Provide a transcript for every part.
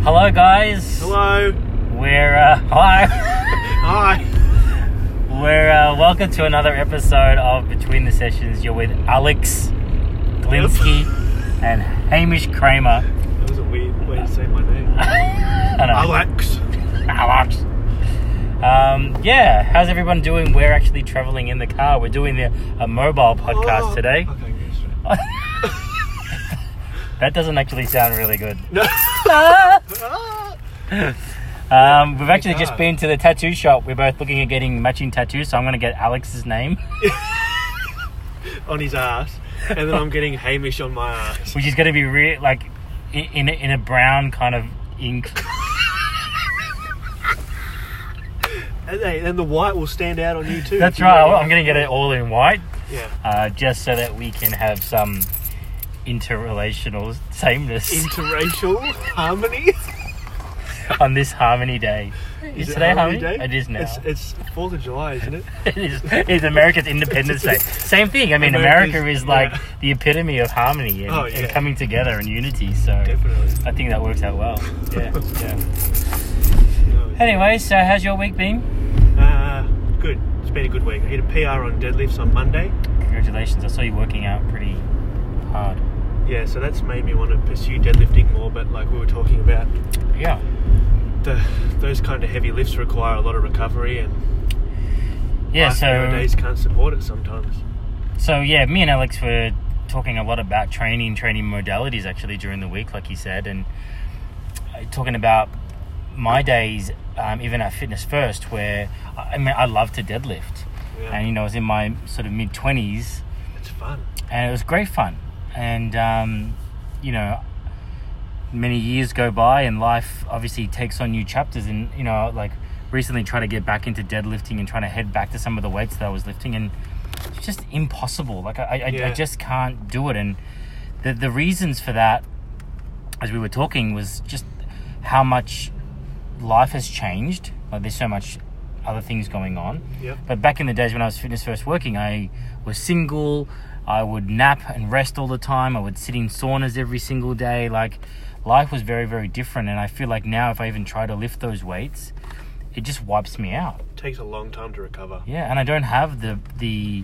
Hello, guys. Hello. Hi. Hi. We're welcome to another episode of Between the Sessions. You're with Alex Glinsky and Hamish Kramer. That was a weird way to say my name. I know. Alex. Yeah, how's everyone doing? We're actually traveling in the car. We're doing a mobile podcast today. Okay, yes, That doesn't actually sound really good. No. We've actually just been to the tattoo shop. We're both looking at getting matching tattoos, so I'm going to get Alex's name. On his ass. And then I'm getting Hamish on my ass. Which is going to be in a brown kind of ink. And then the white will stand out on you too. That's right. I'm going to get it all in white. Yeah. Just so that we can have some interrelational sameness. Interracial harmony. On this Harmony Day. Is today Harmony Day? It is now. It's 4th of July, isn't it? It is. It's America's Independence Day. Same thing. I mean, America is like the epitome of harmony and coming together and unity. So definitely. I think that works out well. Yeah. Anyway, so how's your week been? Good. It's been a good week. I hit a PR on deadlifts on Monday. Congratulations. I saw you working out pretty hard. Yeah, so that's made me want to pursue deadlifting more, but like we were talking about, yeah, those kind of heavy lifts require a lot of recovery, and so nowadays can't support it sometimes. So yeah, me and Alex were talking a lot about training modalities actually during the week, like you said, and talking about my days, even at Fitness First, where I love to deadlift, and I was in my sort of mid-20s. It's fun, and it was great fun. And, many years go by and life obviously takes on new chapters. And, like recently trying to get back into deadlifting and trying to head back to some of the weights that I was lifting. And it's just impossible. Like, I just can't do it. And the reasons for that, as we were talking, was just how much life has changed. Like, there's so much other things going on. Yep. But back in the days when I was Fitness First working, I was single. I would nap and rest all the time. I would sit in saunas every single day. Like, life was very, very different. And I feel like now if I even try to lift those weights, it just wipes me out. It takes a long time to recover. Yeah, and I don't have the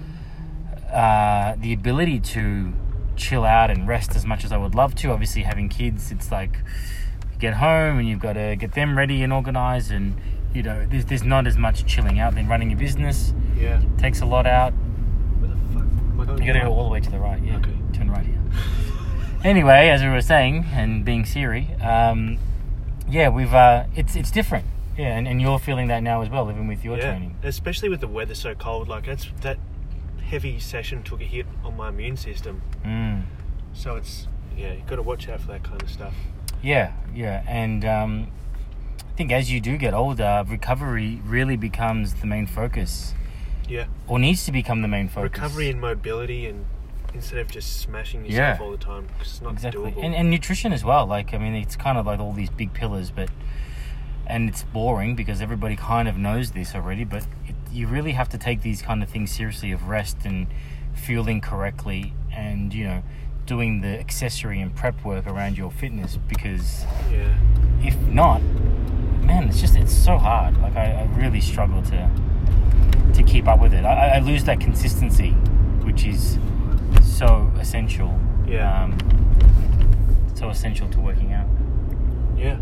ability to chill out and rest as much as I would love to. Obviously, having kids, it's like you get home and you've got to get them ready and organised. And, there's not as much chilling out. Then running a business takes a lot out. You gotta go all the way to the right, yeah. Okay. Turn right here. Anyway, as we were saying, and being Siri, we've it's different. Yeah, and you're feeling that now as well, living with your training. Especially with the weather so cold, like that heavy session took a hit on my immune system. So it's you've got to watch out for that kind of stuff. Yeah, and I think as you do get older, recovery really becomes the main focus. Yeah. Or needs to become the main focus. Recovery and mobility, and instead of just smashing yourself all the time, because it's not doable. And nutrition as well. Like, I mean, it's kind of like all these big pillars, and it's boring because everybody kind of knows this already, but you really have to take these kind of things seriously, of rest and fueling correctly and, doing the accessory and prep work around your fitness, because if not, man, it's so hard. Like, I really struggle to keep up with it. I lose that consistency, which is so essential. Yeah. So essential to working out. Yeah.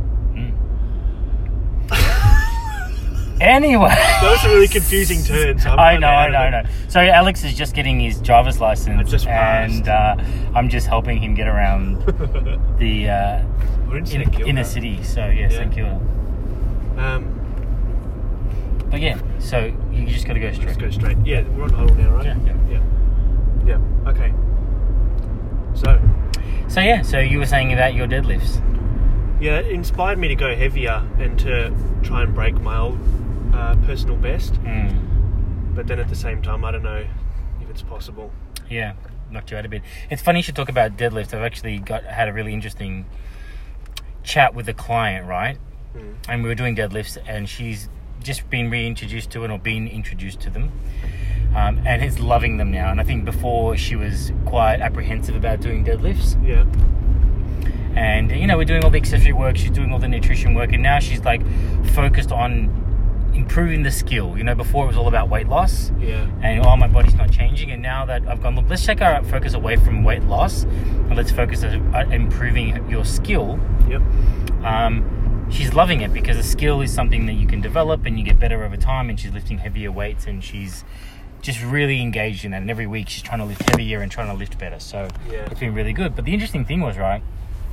Anyway. That was a really confusing turn. So I know. So Alex is just getting his driver's license. I just passed. And I'm just helping him get around the We're in inner city. So St Kilda. But so you just got to go straight. Let's go straight. Yeah, we're on huddle now, right? Yeah. Okay. So you were saying about your deadlifts. Yeah, it inspired me to go heavier and to try and break my old personal best. But then at the same time, I don't know if it's possible. Yeah, knocked you out a bit. It's funny you should talk about deadlifts. I've actually had a really interesting chat with a client, right? And we were doing deadlifts, and she's just been reintroduced to it, or been introduced to them, and is loving them now. And I think before she was quite apprehensive about doing deadlifts. Yeah. And, you know, we're doing all the accessory work, she's doing all the nutrition work, and now she's, like, focused on improving the skill. You know, before it was all about weight loss. Yeah. And, my body's not changing. And now that I've gone, look, let's take our focus away from weight loss, and let's focus on improving your skill. Yep. She's loving it because the skill is something that you can develop and you get better over time, and she's lifting heavier weights, and she's just really engaged in that. And every week she's trying to lift heavier and trying to lift better. So it's been really good. But the interesting thing was, right,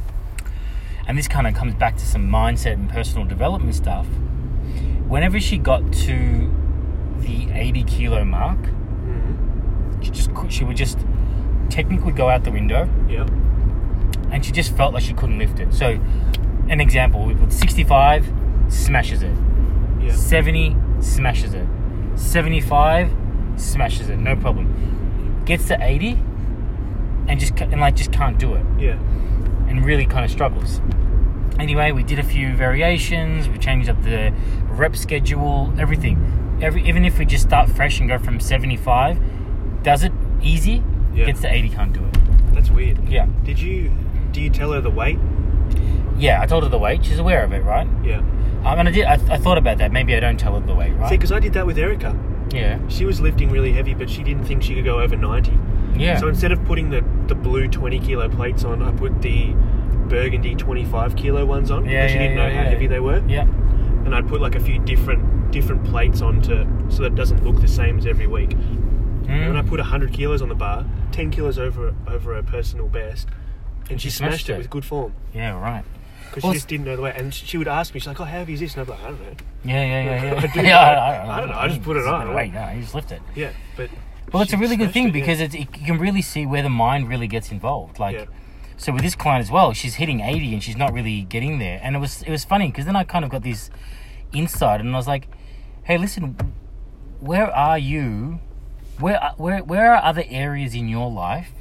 and this kind of comes back to some mindset and personal development stuff, whenever she got to the 80 kilo mark, she would just technically go out the window. Yep. And she just felt like she couldn't lift it. So, an example, we put 65, smashes it. Yep. 70, smashes it. 75, smashes it, no problem. Gets to 80, and just can't do it. Yeah. And really kind of struggles. Anyway, we did a few variations. We changed up the rep schedule, everything. Even if we just start fresh and go from 75, does it easy, gets to 80, can't do it. That's weird. Yeah. Do you tell her the weight? Yeah, I told her the weight. She's aware of it, right? Yeah. And I thought about that. Maybe I don't tell her the weight, right? See, because I did that with Erica. Yeah. She was lifting really heavy, but she didn't think she could go over 90. Yeah. So instead of putting the blue 20 kilo plates on, I put the burgundy 25 kilo ones on, because she didn't know how heavy they were. Yeah. And I'd put like a few different plates on so that it doesn't look the same as every week. And then I put 100 kilos on the bar, 10 kilos over her personal best, and she smashed it with good form. Yeah, right. Because she just didn't know the way. And she would ask me, she's like, "Oh, how heavy is this?" And I'd be like, "I don't know." Yeah. I don't know. I just put it on. Wait, no, you just lift it. Yeah, but... Well, it's a really good thing because you can really see where the mind really gets involved. Like, so with this client as well, she's hitting 80 and she's not really getting there. And it was funny because then I kind of got this insight, and I was like, "Hey, listen, where are you? Where are other areas in your life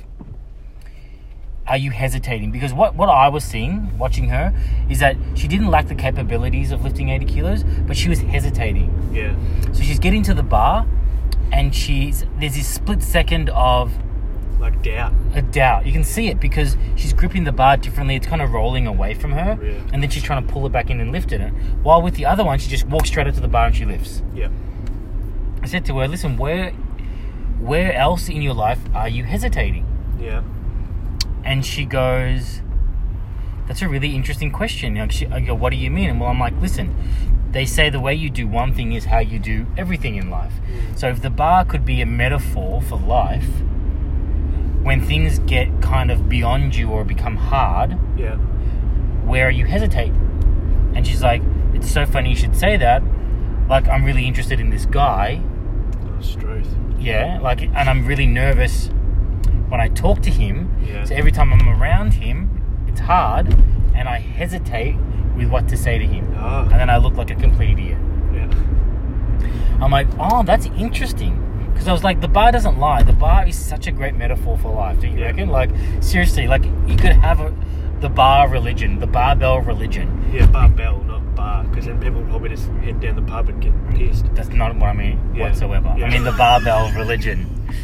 are you hesitating?" Because what I was seeing, watching her, is that she didn't lack the capabilities of lifting 80 kilos, but she was hesitating. Yeah. So she's getting to the bar, and there's this split second of... like doubt. A doubt. You can see it because she's gripping the bar differently. It's kind of rolling away from her. Yeah. And then she's trying to pull it back in and lift it. While with the other one, she just walks straight up to the bar and she lifts. Yeah. I said to her, listen, where else in your life are you hesitating? Yeah. And she goes, that's a really interesting question. I go, what do you mean? And well, I'm like, listen, they say the way you do one thing is how you do everything in life. So if the bar could be a metaphor for life, when things get kind of beyond you or become hard, where you hesitate? And she's like, it's so funny you should say that. Like, I'm really interested in this guy. Oh, Struth. Yeah, like, and I'm really nervous when I talk to him. Yeah. So every time I'm around him, it's hard, and I hesitate with what to say to him. Oh. And then I look like a complete idiot. Yeah. I'm like, oh, that's interesting. Because I was like, the bar doesn't lie. The bar is such a great metaphor for life, don't you reckon? Like, seriously, like, you could have the bar religion, the barbell religion. Yeah, barbell, not bar, because then people would probably just head down the pub and get pissed. That's not what I mean whatsoever. Yeah. I mean the barbell religion.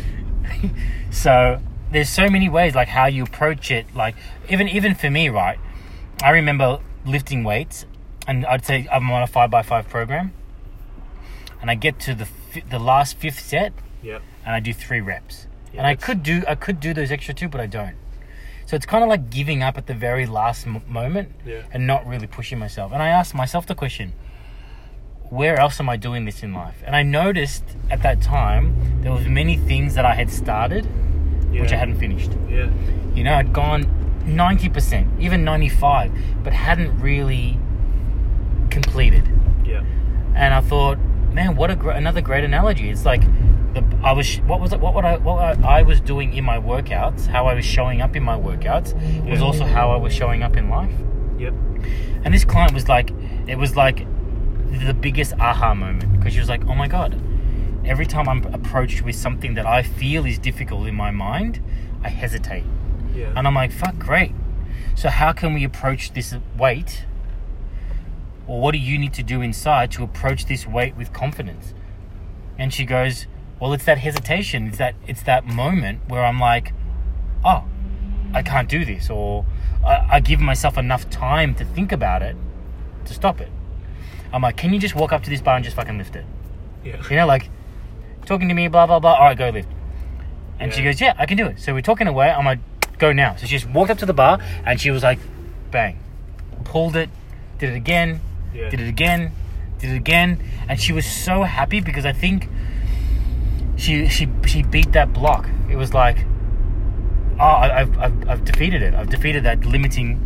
So there's so many ways, like, how you approach it. Like, even for me, right, I remember lifting weights, and I'd say I'm on a 5x5 program, and I get to the last fifth set, and I do 3 reps. Yeah, and I could do those extra 2, but I don't. So it's kind of like giving up at the very last moment and not really pushing myself. And I asked myself the question, where else am I doing this in life? And I noticed at that time there was many things that I had started which I hadn't finished. Yeah. You know, I'd gone 90%, even 95%, but hadn't really completed. Yeah. And I thought, man, what another great analogy. It's like what I was doing in my workouts, how I was showing up in my workouts was also how I was showing up in life. Yep. And this client was like, it was like the biggest aha moment, because she was like, oh my God, every time I'm approached with something that I feel is difficult in my mind, I hesitate. Yeah. And I'm like, fuck, great. So how can we approach this weight? Or what do you need to do inside to approach this weight with confidence? And she goes, well, it's that hesitation. It's that moment where I'm like, oh, I can't do this. Or, I give myself enough time to think about it to stop it. I'm like, can you just walk up to this bar and just fucking lift it? Yeah. You know, like, talking to me, blah, blah, blah. All right, go lift. And Yeah. she goes, yeah, I can do it. So we're talking away. I'm like, go now. So she just walked up to the bar and she was like, bang. Pulled it, did it again, Yeah. did it again, did it again. And she was so happy because I think she beat that block. It was like, oh, I've defeated it. I've defeated that limiting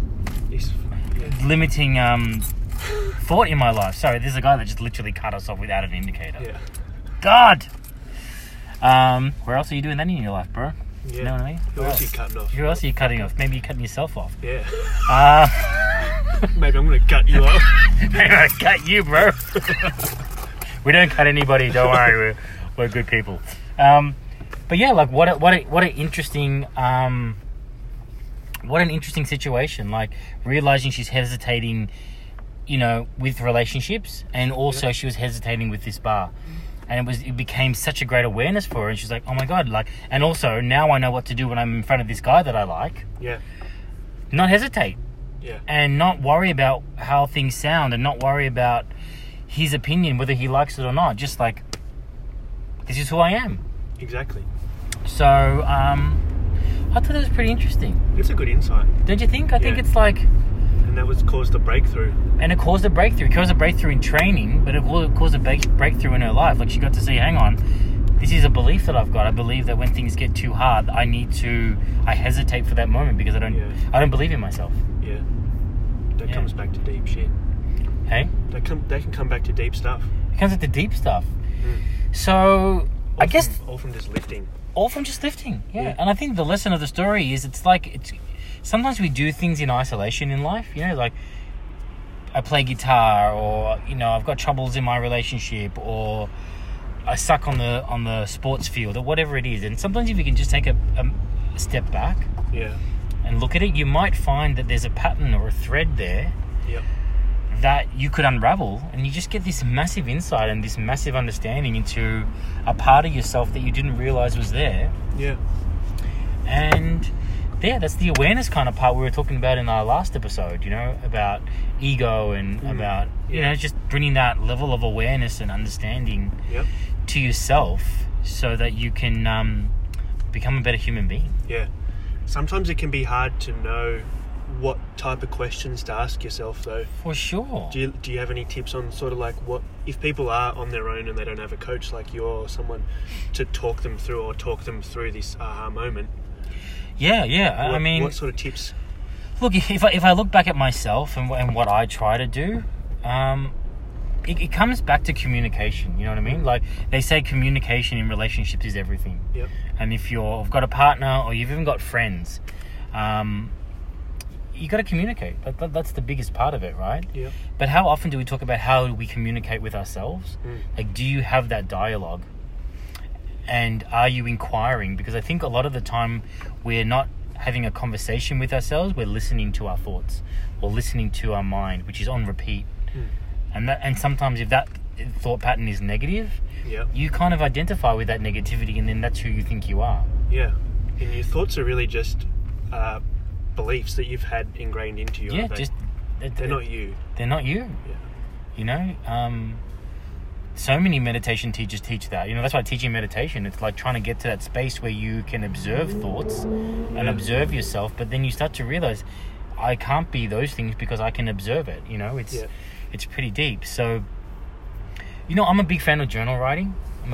thought in my life. Sorry, there's a guy that just literally cut us off without an indicator. Yeah. God! Where else are you doing that in your life, bro? Yeah. You know what I mean? Who else are you cutting off? Who else are you cutting off? Maybe you're cutting yourself off. Yeah. Uh, Maybe I'm going to cut you off. maybe I cut you, bro. We don't cut anybody, don't worry. We're good people. But yeah, like what an interesting situation. Like realizing she's hesitating, you know, with relationships, and also she was hesitating with this bar, and it became such a great awareness for her. And she's like, oh my god, like, and also now I know what to do when I'm in front of this guy that I like. Yeah. Not hesitate. Yeah. And not worry about how things sound, and not worry about his opinion, whether he likes it or not. Just like, this is who I am. Exactly. So, I thought it was pretty interesting. It's a good insight. Don't you think? I think Yeah. it's like... And that was caused the breakthrough. And it caused a breakthrough. It caused a breakthrough in training, but it caused a breakthrough in her life. Like, she got to see, hang on, this is a belief that I've got. I believe that when things get too hard, I hesitate for that moment because I don't believe in myself. Yeah. That Yeah. comes back to deep shit. Hey? They can come back to deep stuff. It comes with the deep stuff. So, I guess... all from just lifting. All from just lifting, yeah. Yeah. And I think the lesson of the story is it's sometimes we do things in isolation in life, you know, like I play guitar, or, you know, I've got troubles in my relationship, or I suck on the sports field, or whatever it is. And sometimes if you can just take a step back Yeah. and look at it, you might find that there's a pattern or a thread there Yep. that you could unravel, and you just get this massive insight and this massive understanding into a part of yourself that you didn't realize was there. Yeah. And yeah, that's the awareness kind of part we were talking about in our last episode, you know, about ego and about, you know, just bringing that level of awareness and understanding Yep. to yourself so that you can become a better human being. Yeah. Sometimes it can be hard to know what type of questions to ask yourself, though. For sure. Do you have any tips on sort of like what if people are on their own and they don't have a coach like you or someone to talk them through this aha moment? Yeah. I mean, what sort of tips? look, if I look back at myself and what I try to do, it comes back to communication. You know what I mean? Like they say, communication in relationships is everything. Yep. And if you've got a partner or you've even got friends, you got to communicate. That's the biggest part of it, right? Yep. But how often do we talk about how we communicate with ourselves? Like, do you have that dialogue? And are you inquiring? Because I think a lot of the time we're not having a conversation with ourselves. We're listening to our thoughts or listening to our mind, which is on repeat. And sometimes if that thought pattern is negative, Yep. you kind of identify with that negativity, and then that's who you think you are. Yeah. And your thoughts are really just beliefs that you've had ingrained into you. Yeah, aren't they? just they're not you. They're not you. Yeah. You know, so many meditation teachers teach that. You know, that's why teaching meditation, it's like trying to get to that space where you can observe thoughts and observe yourself, but then you start to realize, I can't be those things because I can observe it. You know, it's pretty deep. So, you know, I'm a big fan of journal writing. And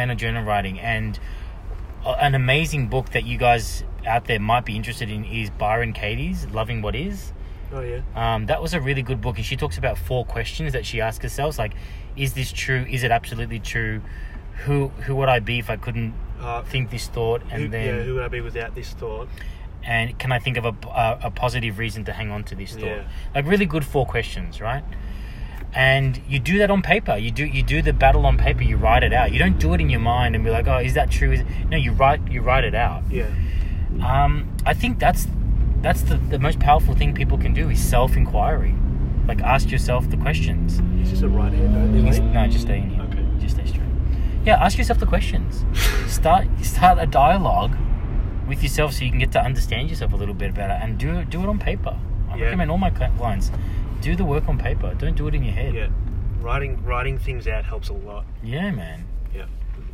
an amazing book that you guys out there might be interested in is Byron Katie's Loving What Is. Oh, yeah. That was a really good book, and she talks about 4 questions that she asks herself, like, is this true? Is it absolutely true? Who would I be if I couldn't think this thought? And who would I be without this thought? And can I think of a positive reason to hang on to this thought? Yeah. Like, really good 4 questions, right? And you do that on paper. You do the battle on paper. You write it out. You don't do it in your mind and be like, oh, is that true? No, you write it out. Yeah. I think that's the most powerful thing people can do is self-inquiry. Like, ask yourself the questions. Is this a right hand only? No, just stay in here. Okay. Just stay straight. Yeah, ask yourself the questions. Start a dialogue with yourself so you can get to understand yourself a little bit better, and do it on paper. I recommend all my clients do the work on paper. Don't do it in your head. Yeah. Writing things out helps a lot. Yeah, man. Yeah.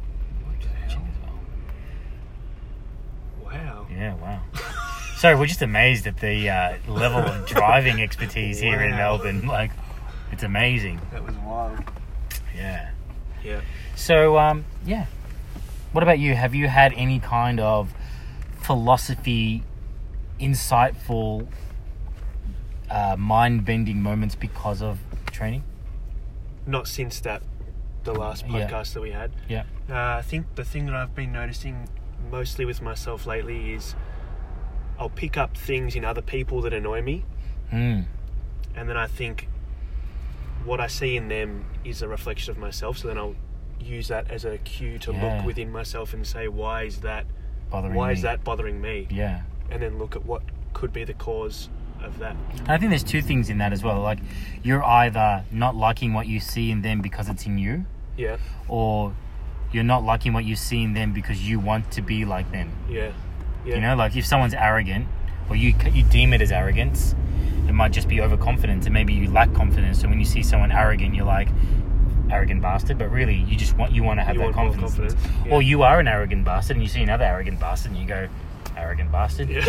Wow. Yeah, wow. So we're just amazed at the level of driving expertise here in Melbourne. Like, it's amazing. That was wild. Yeah. Yeah. So, yeah. What about you? Have you had any kind of philosophy, insightful, mind-bending moments because of training? Not since the last podcast that we had. Yeah. I think the thing that I've been noticing mostly with myself lately is I'll pick up things in other people that annoy me. And then I think what I see in them is a reflection of myself. So then I'll use that as a cue to look within myself and say, why is that bothering me? Yeah. And then look at what could be the cause of that. And I think there's two things in that as well. Like, you're either not liking what you see in them because it's in you. Yeah. Or you're not liking what you see in them because you want to be like them. Yeah. Yeah. You know, like if someone's arrogant, or you deem it as arrogance, it might just be overconfidence, and maybe you lack confidence. So when you see someone arrogant, you're like, arrogant bastard, but really you want to have that confidence. Yeah. Or you are an arrogant bastard and you see another arrogant bastard and you go, arrogant bastard. Yeah.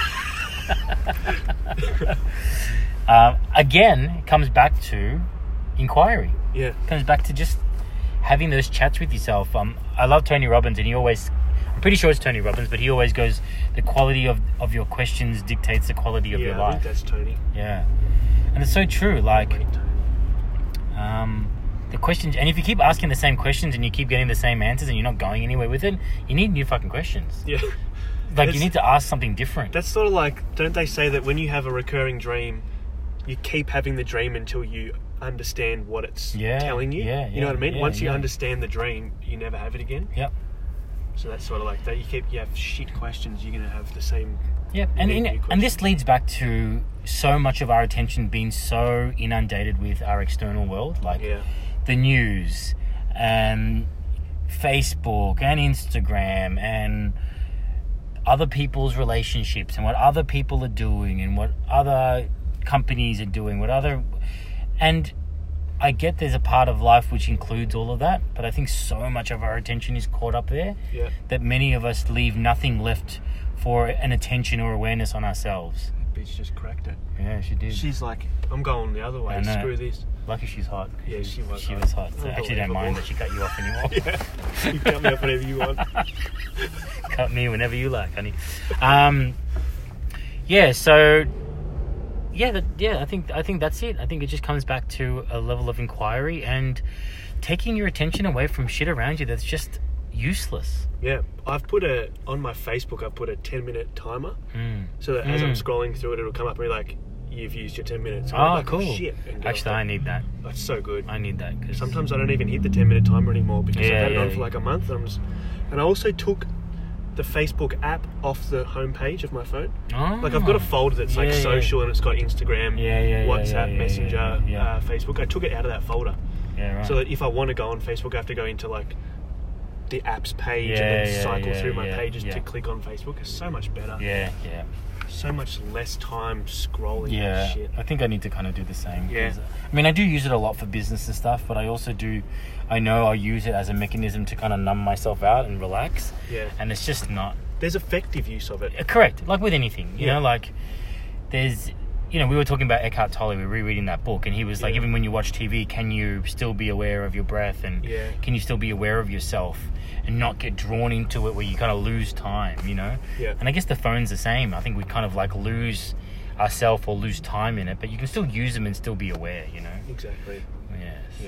Again, it comes back to inquiry. Yeah. It comes back to just having those chats with yourself. I love Tony Robbins, and I'm pretty sure it's Tony Robbins, but he always goes, the quality of your questions dictates the quality of your life. I think that's Tony. Yeah. And it's so true. Like, the questions, and if you keep asking the same questions and you keep getting the same answers and you're not going anywhere with it, you need new fucking questions. Yeah. Like, you need to ask something different. That's sort of like, don't they say that when you have a recurring dream, you keep having the dream until you understand what it's telling you? Yeah, you know what I mean? Yeah, Once you understand the dream, you never have it again. Yep. So that's sort of like that. You have shit questions, you're going to have the same... Yep. And this leads back to so much of our attention being so inundated with our external world, like the news and Facebook and Instagram and other people's relationships and what other people are doing and what other companies are doing, and I get there's a part of life which includes all of that, but I think so much of our attention is caught up there that many of us leave nothing left for an attention or awareness on ourselves. That bitch just cracked it. Yeah, she did. She's like, I'm going the other way. Screw this. Lucky she's hot. Yeah, she was hot. So I actually don't mind that she cut you off anymore. Yeah. You cut me off whenever you want. Cut me whenever you like, honey. So I think that's it. I think it just comes back to a level of inquiry and taking your attention away from shit around you that's just useless. Yeah, on my Facebook, I've put a 10-minute timer, so that as I'm scrolling through it, it'll come up and be like, you've used your 10 minutes. So like, cool. Shit. Actually, I need that. That's so good. I need that. Cause sometimes I don't even hit the 10-minute timer anymore because I've had it on for like a month. And I also took the Facebook app off the homepage of my phone. Oh. Like, I've got a folder that's like social and it's got Instagram, WhatsApp, Messenger, Facebook. I took it out of that folder. Yeah, right. So that if I want to go on Facebook, I have to go into like the apps page and then cycle through my pages to click on Facebook. It's so much better. Yeah. So much less time scrolling and shit. I think I need to kind of do the same. Yeah. I mean, I do use it a lot for business and stuff, but I also I know I use it as a mechanism to kind of numb myself out and relax. Yeah. And it's just not... There's effective use of it. Correct. Like with anything, you know, like there's... You know, we were talking about Eckhart Tolle, we were rereading that book, and he was like, even when you watch TV, can you still be aware of your breath, and can you still be aware of yourself and not get drawn into it where you kind of lose time, you know? Yeah. And I guess the phone's the same. I think we kind of like lose ourselves or lose time in it, but you can still use them and still be aware, you know? Exactly. Yeah.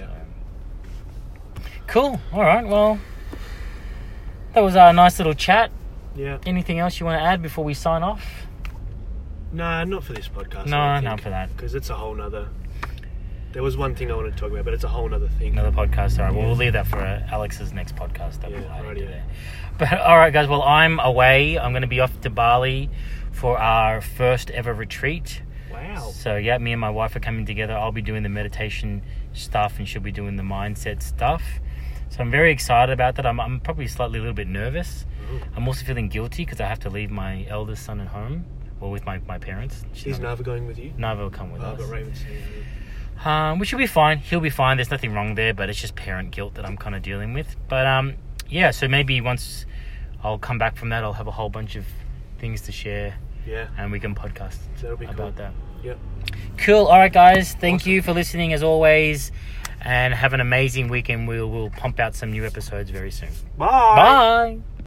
Cool. All right, well, that was our nice little chat. Yeah. Anything else you want to add before we sign off? Nah, not for this podcast. No, not for that. Because it's a whole nother... There was one thing I wanted to talk about, but it's a whole nother thing. Another podcast. All right, well, we'll leave that for Alex's next podcast. Right. But all right, guys. Well, I'm away. I'm going to be off to Bali for our first ever retreat. Wow. So yeah, me and my wife are coming together. I'll be doing the meditation stuff, and she'll be doing the mindset stuff. So I'm very excited about that. I'm probably a little bit nervous. I'm also feeling guilty because I have to leave my eldest son at home, or with my parents. Is Nava going with you? Nava will come with us. But Raven's Which will be fine. He'll be fine. There's nothing wrong there, but it's just parent guilt that I'm kind of dealing with. But yeah, so maybe once I'll come back from that, I'll have a whole bunch of things to share. Yeah. And we can podcast about that. Yep. Cool. All right, guys. Thank you for listening as always. And have an amazing weekend. We'll pump out some new episodes very soon. Bye. Bye.